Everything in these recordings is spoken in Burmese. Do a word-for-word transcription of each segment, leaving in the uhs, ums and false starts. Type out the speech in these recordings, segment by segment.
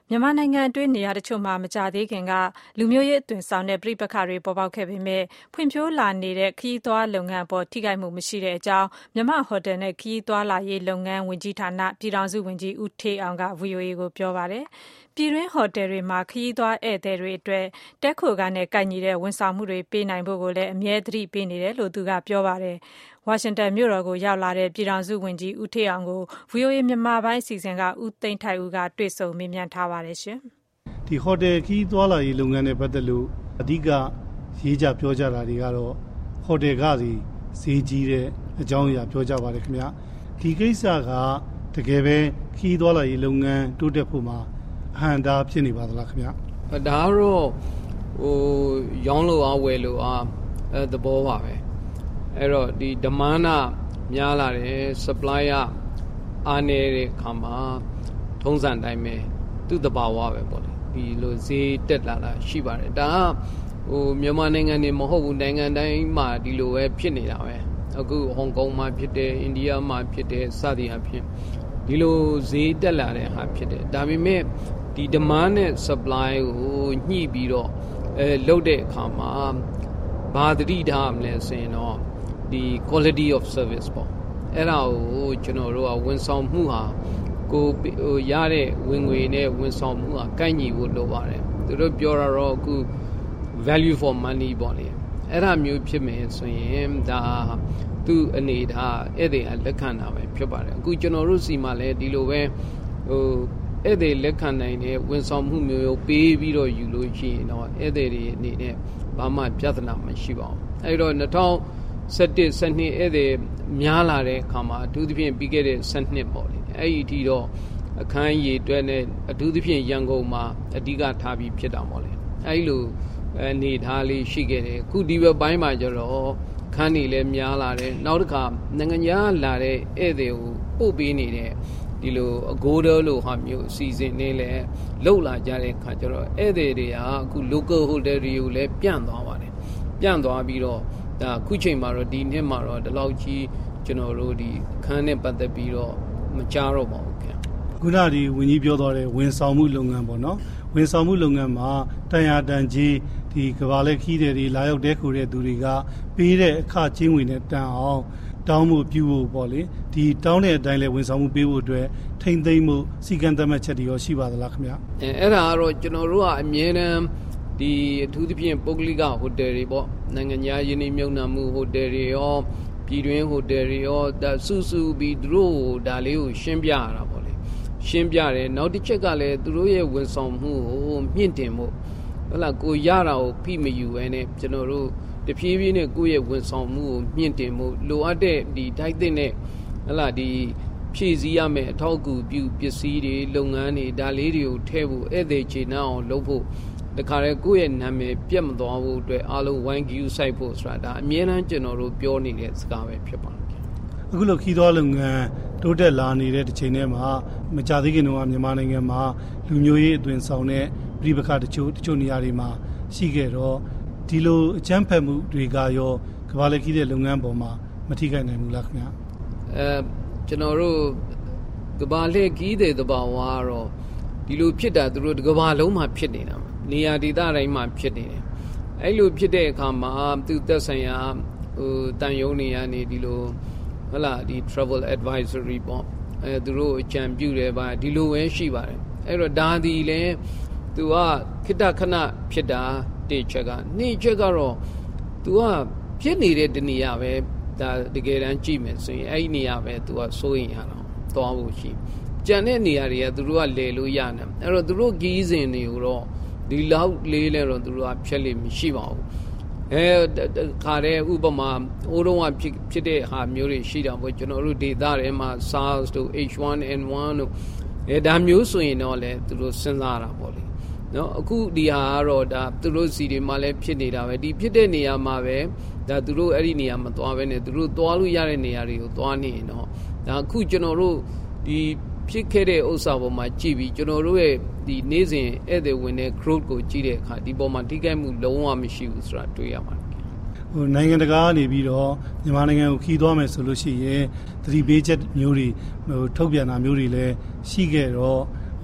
မြန်မာနိုင်ငံအတွင်းနေရာတချို့မှာမကြာသေးခင်ကလူမျိုးရေးအသွင်ဆောင်တဲ့ပဋိပက္ခတွေပေါ်ပေါက်ခဲ့ပေမဲ့ဖွံ့ဖြိုးလာနေတဲ့ခရီးသွားလုပ်ငန်းအပေါ်ထိခိုက်မှုမရှိတဲ့အကြောင်းမြန်မာဟိုတယ်နဲ့ခရီးသွားလာရေးလုပ်ငန်းဝန်ကြီးဌာနပြည်ထောင်စုဝန်ကြီးဦးဌေးအောင်က ဗွီအိုအေကိုပြောပါတယ်။ပြည်တွင်းဟိုတယ်တွေမှာခရီးသွားဧည့်သည်တွေအတွက်တည်းခိုခန်းနဲ့ကိုက်ညီတဲ့ဝန်ဆောင်မှုတွေပေးနိုင်ဖို့ကိုလည်းအမြဲသတိပေးနေတယ်လို့သူကပြောပါတယ်။ဝါရှင်တန်မြို့တော်ကိုရောက်လာတဲ့ပြည်ထောင်စုဝန်ကြီးဦးဌေးအောင်ကို ဗွီအိုအေမြန်မာပိုင်းအစီအစဉ်ကဦးသိန်းထိုက်ဦးကတွေ့ဆုံမေးမြန်းထားပါတယ်ရှင်။ဒီဟိုတယ်ခီးသွားလာရေးလုပ်ငန်းနဲ့ပတ်သက်လို့အဓိကရေးကြပြောကြတာတွေကတော့ဟိုတယ်ကစီဈေးကြီးတဲ့အကြောင်းအရာပြောကြပါတယ်ခင်ဗျာဒီကိစ္စကတကယ်ပဲခီးသွားလာရေးလုပ်ငန်းတိုးတက်ဖို့မှာအဟန့်အတားဖြစ်နေပါသလားခင်ဗျာဒါကတော့ဟိုရောင်းလို့အားဝယ်လို့အားအဲသဘောပါပဲအဲ့တော့ဒီ demand များလာတယ် supply အားနေတဲ့အခါမှာထုံးစံတိုင်းပဲသူ့တဘာဝပဲပေါ့လေဒီလိုဈေးတက်လာတာရှိပါတယ်ဒါကဟိုမြန်မာနိုင်ငံနေမဟုတ်ဘူးနိုင်ငံတိုင်းမှာဒီလိုပဲဖြစ်နေတာပဲအခုဟောင်ကောင်မှာဖြစ်တယ်အိန္ဒိယမှာဖြစ်တယ်စသည်အဖြစ်ဒီလိုဈေးတက်လာတဲ့ဟာဖြစ်တယ်ဒါပေမဲ့ဒီ demand နဲ့ supply ကိုညှိပြီးတော့အဲလုပ်တဲ့အခါမှာဘာသတိထားမလဲဆိုရင်တော့ဒီ quality of service ပေါ့အဲ့ဒါကိုကျွန်တော်တို့ကဝန်ဆောင်မှုဟာကိုဟိုရတဲ့ဝင်ငွေနဲ့ဝန်ဆောင်မှုကကိုက်ညီဖို့လိုပါတယ်သူတို့ပြောတာတော့အခု value for money ပေါ့လေအဲ့ဒါမျိုးဖြစ်မယ်ဆိုရင်ဒါသူ့အနေထားအဲ့ဒီအလက်ခံတာပဲဖြစ်ပါတယ်အခုကျွန်တော်တို့စီမှာလည်းဒီလိုပဲဟိုအဲ့ဒီလက်ခံနိုင်တဲ့ဝန်ဆောင်မှုမျိုးပေးပြီးတော့ယူလို့ရှိရင်တော့အဲ့ဒီတွေအနေနဲ့ဘာမှပြဿနာမရှိပါဘူးအဲ့တော့၂၀၁၁ ၁၂အဲ့ဒီများလာတဲ့အခါမှာအထူးသဖြင့်ပြီးခဲ့တဲ့၁၂ပေါ့လေအဲ့ဒီအထိတော့အခန်းရည်တွဲနဲ့အထူးသဖြင့်ရန်ကုန်မှာအဓိကထားပြီးဖြစ်တာပေါ့လေအဲ့လိုအနေထားလေးရှိခဲ့တယ်အခုဒီဘက်ပိုင်းမှာကျတော့ခန်းနေလည်းများလာတယ်နောက်တစ်ခါနိုင်ငံခြားလာတဲ့ဧည့်သည်ကိုပို့ပေးနေတဲ့ဒီလိုအဂိုးတော်လိုဟာမျိုးအစီအစဉ်နေလဲလှုပ်လာကြတဲ့ခါကျတော့ဧည့်သည်တွေကအခု local hotel တွေကိုလည်းပြန့်သွားပါတယ်ပြန့်သွားပြီးတော့ဒါခုချိန်မှာတော့ဒီနှစ်မှာတော့ဒီလောက်ကြီးကျွန်တော်တို့ဒီခန်းနဲ့ပတ်သက်ပြီးတော့မကြားတော့ပါဘူးခင်ခုနဒီဝန်ကြီးပြောသွားတဲ့ဝန်ဆောင်မှုလုပ်ငန်းပေါ့နော်ဝန်ဆောင်မှုလုပ်ငန်းမှာတန်ရာတန်ကြီးဒီကဘာလက်ခီးတဲ့တွေလာရောက်တဲခိုတဲ့သူတွေကပေးတဲ့အခကျင်းဝင်နဲ့တန်အောင်တောင်းမှုပြုဖို့ပေါ့လေဒီတောင်းတဲ့အတိုင်းလဲဝန်ဆောင်မှုပေးဖို့အတွက်ထိမ့်သိမ့်မှုစီကံသတ်မှတ်ချက်တွေရောရှိပါသလားခင်ဗျအဲအဲ့ဒါကတော့ကျွန်တော်တို့ကအမြဲတမ်းဒီအထူးသဖြင့်ပုဂ္ဂလိကဟိုတယ်တွေပေါ့နိုင်ငံခြားယင်းနှမြုံနာမှုဟိုတယ်တွေရောပြည်တွင်းဟိုတယ်တွေရောဒါစုစုပြီးသူတို့ဒါလေးကိုရှင်းပြရတာပေါ့လေရှင်းပြတယ်နောက်တစ်ချက်ကလည်းသူတို့ရဲ့ဝန်ဆောင်မှုကိုမြင့်တင်ဖို့ဟုတ်လားကိုရတာကိုဖိမယူဘဲနဲ့ကျွန်တော်တို့တဖြည်းဖြည်းနဲ့ကိုယ့်ရဲ့ဝန်ဆောင်မှုကိုမြင့်တင်ဖို့လိုအပ်တဲ့ဒီထိုက်တဲ့နဲ့ဟုတ်လားဒီဖြည့်ဆည်းရမယ့်အထောက်အကူပြုပစ္စည်းတွေလုပ်ငန်းတွေဒါလေးတွေကိုထည့်ဖို့ဧည့်သည်ခြေနှောင်းအောင်လုပ်ဖို့တခါတည်းကိုယ့်ရဲ့နာမည်ပြတ်မသွားဖို့အတွက်အားလုံးဝိုင်းကူးစိုက်ဖို့ဆိုတာဒါအမြဲတမ်းကျွန်တော်တို့ပြောနေတဲ့စကားပဲဖြစ်ပါတယ်အခုလိုခီးသွားလုပ်ငန်းတိုးတက်လာနေတဲ့တစ်ချိန်တည်းမှာမကြာသေးခင်တုန်းကမြန်မာနိုင်ငံမှာလူမျိုးရေးအသွင်ဆောင်တဲ့ပြည်ပခါတချို့တချို့နေရာတွေမှာရှိခဲ့တော့ဒီလိုအကြမ်းဖက်မှုတွေကရောကဘာလက်ခီးတဲ့လုပ်ငန်းပေါ်မှာမထိခိုက်နိုင်ဘူးလားခင်ဗျအဲကျွန်တော်တို့ကဘာလက်ခီးတဲ့တဘာဝကတော့ဒီလိုဖြစ်တာသူတို့ကဘာလုံးမှာဖြစ်နေတာနေရာဒေသတိုင်းမှာဖြစ်နေတယ်အဲ့လိုဖြစ်တဲ့အခါမှာသူသက်ဆိုင်ရာဟိုတန်ယုံနေရနေဒီလိုဟုတ်လားဒီ travel advisory ပေါ့အဲသူတို့အကြံပြုတယ်ပါဒီလိုပဲရှိပါတယ်အဲ့တော့ဒါဒီလဲသူကခိတခဏဖြစ်တာတစ်ချက်ကနှစ်ချက်ကတော့သူကဖြစ်နေတဲ့တနေရာပဲဒါတကယ်တမ်းကြည့်မယ်ဆိုရင်အဲ့ဒီနေရာပဲသူကစိုးရင်ရတော့သွားဖို့ရှိကြံတဲ့နေရာတွေကသူတို့ကလဲလို့ရနေအဲ့တော့သူတို့ဂီးစဉ်တွေကိုတော့ဒီလောက်လေးလဲတော့သူတို့ကဖြတ်လို့မရှိပါဘူးအဲခါတဲ့ဥပမာအိုးတုံးကဖြစ်ဖြစ်တဲ့ဟာမျိုးတွေရှိတာပေါ့ကျွန်တော်တို့ဒေသထဲမှာ SARS တို့ H one N one တို့အဲဒါမျိုးဆိုရင်တော့လေသူတို့စဉ်းစားတာပေါ့လေနော်အခုဒီဟာကတော့ဒါသူတို့စီတွေမှာလည်းဖြစ်နေတာပဲဒီဖြစ်တဲ့နေရာမှာပဲဒါသူတို့အဲ့ဒီနေရာမှာသွားပဲနေသူတို့သွားလို့ရတဲ့နေရာတွေကိုသွားနေရင်တော့ဒါအခုကျွန်တော်တို့ဒီဖြစ်ခဲ့တဲ့ဥစ္စာပေါ်မှာကြည့်ပြီးကျွန်တော်တို့ရဲ့ဒီနေ့စဉ်ဧည့်သည်ဝင်တဲ့ growth ကိုကြည့်တဲ့အခါဒီပေါ်မှာထိခိုက်မှုလုံးဝမရှိဘူးဆိုတာတွေ့ရပါတယ်ဟိုနိုင်ငံတကာကနေပြီးတော့မြန်မာနိုင်ငံကိုခီးသွားမယ်ဆိုလို့ရှိရင်သတိပေးချက်မျိုးတွေဟိုထုတ်ပြန်တာမျိုးတွေလည်းရှိခဲ့တော့ဟ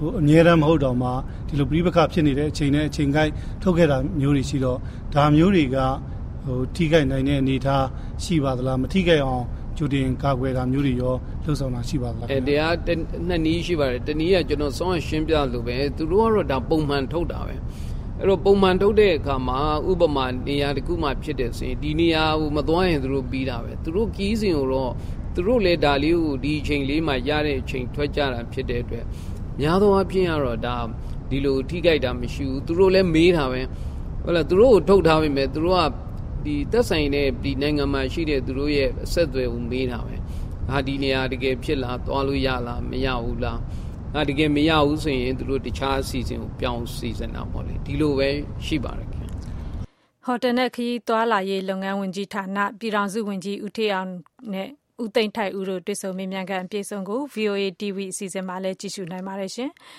ဟိုအငြင်းရမ်းမဟုတ်တော့မှဒီလိုပြိပခဖြစ်နေတဲ့အချိန်နဲ့အချိန်ကိုက်ထုတ်ခဲ့တာမျိုးတွေရှိတော့ဒါမျိုးတွေကဟိုထိခိုက်နိုင်တဲ့အနေအထားရှိပါသလားမထိခိုက်အောင်ကြိုတင်ကာကွယ်တာမျိုးတွေရောလှုပ်ဆောင်တာရှိပါသလားအဲတရားနှစ်နည်းရှိပါတယ်တနည်းကကျွန်တော်စောင့်ရှင်းပြလို့ပဲသူတို့ကတော့ဒါပုံမှန်ထုတ်တာပဲအဲ့တော့ပုံမှန်ထုတ်တဲ့အခါမှာဥပမာနေရာတစ်ခုမှဖြစ်တဲ့ဆိုရင်ဒီနေရာကိုမသွားရင်သူတို့ပြီးတာပဲသူတို့ကီးစဉ်ကိုတော့သူတို့လည်းဒါလေးကိုဒီအချိန်လေးမှာရတဲ့အချိန်ထွက်ကြတာဖြစ်တဲ့အတွက်များသောအားဖြင့်ကတော့ဒါဒီလိုထိခိုက်တာမရှိဘူးသူတို့လည်းမေးတာပဲဟုတ်လားသူတို့ကိုထုတ်ထားပြီမဲ့သူတို့ကဒီသက်ဆိုင်တဲ့ဒီနိုင်ငံမှာရှိတဲ့သူတို့ရဲ့အဆက်အသွယ်ကိုမေးတာပဲဟာဒီနေရာတကယ်ဖြစ်လားသွားလို့ရလားမရဘူးလားဟာတကယ်မရဘူးဆိုရင်သူတို့တခြားအစီအစဉ်ကိုပြောင်းစီစဉ်တာပေါ့လေဒီလိုပဲရှိပါတယ်ခင်ဟိုတယ်နဲ့ခရီးသွားလာရေးလုပ်ငန်းဝင်ကြီးဌာနပြည်ထောင်စုဝန်ကြီးဦးထေးအောင်နဲ့ဦးသိန်းထိုက်ဦးတို့တွေ့ဆုံမေးမြန်းခန့်အပြည့်စုံကို ဗီအိုအေ တီဗီ အစီအစဉ်မှာလည်းကြည့်ရှုနိုင်ပါတယ်ရှင်။